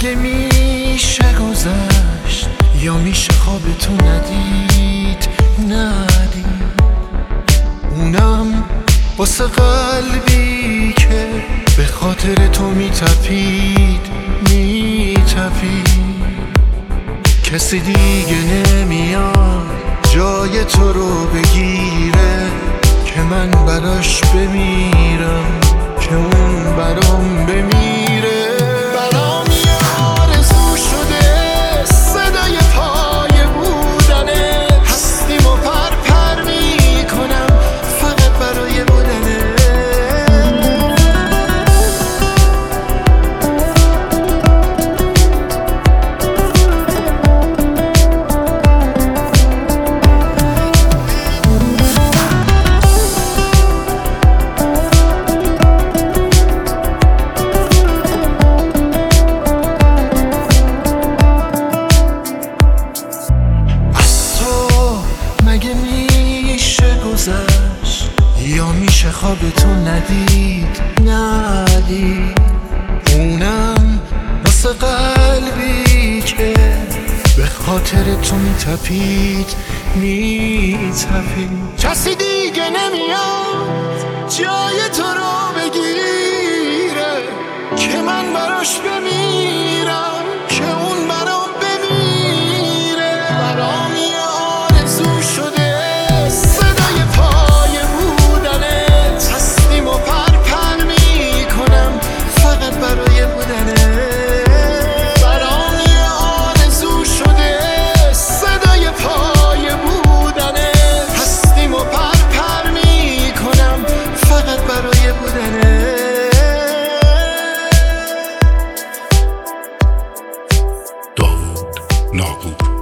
مگه میشه گذشت یا میشه خواب تو ندید اونم واسه قلبی که به خاطر تو میتپید کسی دیگه نمیاد جای تو رو بگیره که من براش بمیرم که اون برام بمیره. برام یه آرزو شده صدای پای بودنه، هستیم و پر میکنم فقط برای بودنه. مگه میشه گذشت یا میشه خواب تو ندید اونم واسه قلبی که به خاطر تو میتپید کسی دیگه نمیاد جای تو رو بگیره که من براش بمیرم که اون برام بمیره. برام داوود ناهور.